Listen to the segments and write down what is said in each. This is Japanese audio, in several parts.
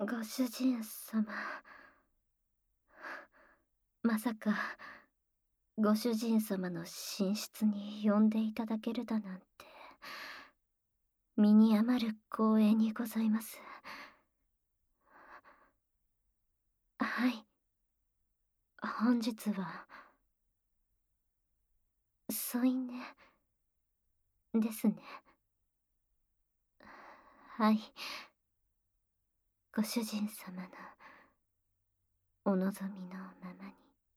ご主人様。まさか、ご主人様の寝室に呼んでいただけるだなんて、身に余る光栄にございます。はい。本日は、添い寝ですね。はい。ご主人様のお望みのままに。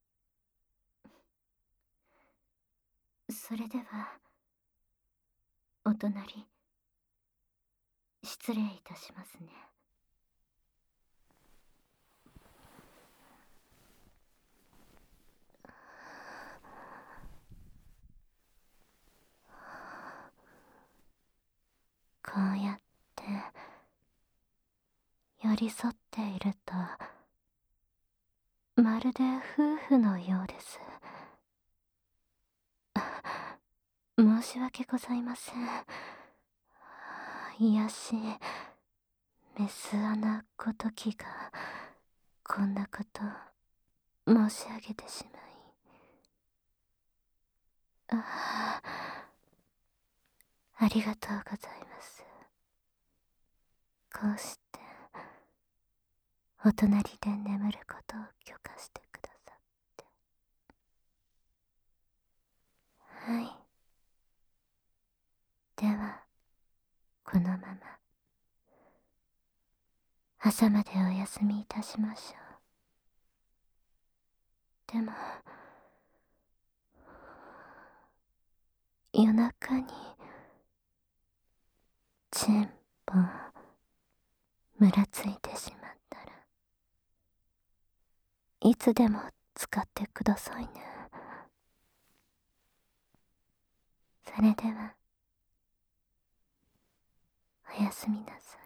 それでは、お隣、失礼いたしますね。こうやって寄り添っていると、まるで夫婦のようです。申し訳ございません。癒し、メス穴ごときが、こんなこと申し上げてしまい。ありがとうございます。こうして、お隣で眠ることを許可してくださって。はい。では、このまま、朝までお休みいたしましょう。でも、夜中に、チンポン、むらついてしまったら、いつでも使ってくださいね。それでは、おやすみなさい。